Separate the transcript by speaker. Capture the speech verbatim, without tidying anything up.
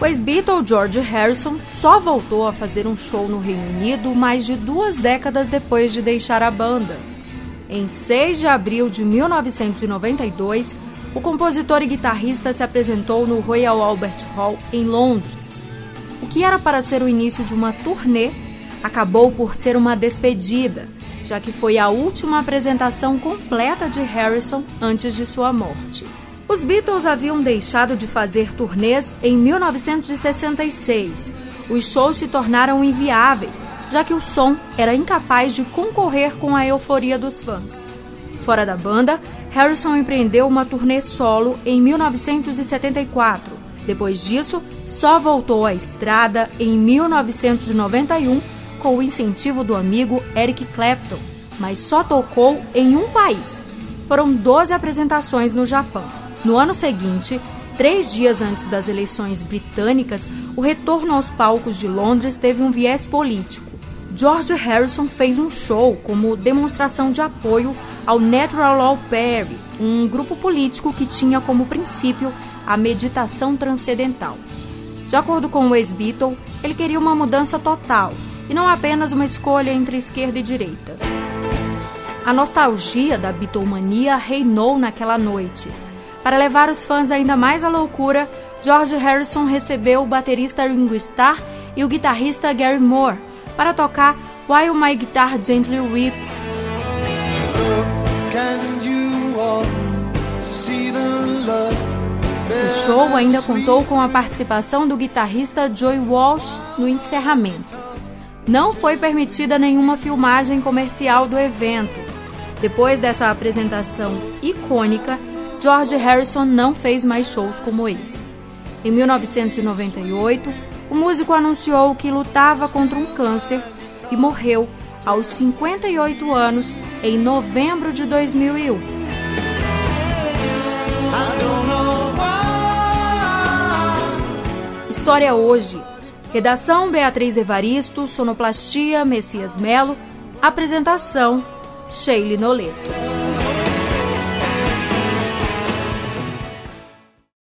Speaker 1: O ex-Beatle George Harrison só voltou a fazer um show no Reino Unido mais de duas décadas depois de deixar a banda. Em seis de abril de mil novecentos e noventa e dois, o compositor e guitarrista se apresentou no Royal Albert Hall, em Londres. O que era para ser o início de uma turnê acabou por ser uma despedida, já que foi a última apresentação completa de Harrison antes de sua morte. Os Beatles haviam deixado de fazer turnês em mil novecentos e sessenta e seis. Os shows se tornaram inviáveis, já que o som era incapaz de concorrer com a euforia dos fãs. Fora da banda, Harrison empreendeu uma turnê solo em mil novecentos e setenta e quatro. Depois disso, só voltou à estrada em mil novecentos e noventa e um com o incentivo do amigo Eric Clapton, mas só tocou em um país. Foram doze apresentações no Japão. No ano seguinte, três dias antes das eleições britânicas, o retorno aos palcos de Londres teve um viés político. George Harrison fez um show como demonstração de apoio ao Natural Law Party, um grupo político que tinha como princípio a meditação transcendental. De acordo com o ex-Beatle, ele queria uma mudança total, e não apenas uma escolha entre esquerda e direita. A nostalgia da Beatlemania reinou naquela noite. Para levar os fãs ainda mais à loucura, George Harrison recebeu o baterista Ringo Starr e o guitarrista Gary Moore para tocar While My Guitar Gently Weeps. O show ainda contou com a participação do guitarrista Joey Walsh no encerramento. Não foi permitida nenhuma filmagem comercial do evento. Depois dessa apresentação icônica, George Harrison não fez mais shows como esse. Em mil novecentos e noventa e oito, o músico anunciou que lutava contra um câncer e morreu aos cinquenta e oito anos em novembro de dois mil e um. História hoje. Redação Beatriz Evaristo, sonoplastia Messias Melo, apresentação Sheila Noleto.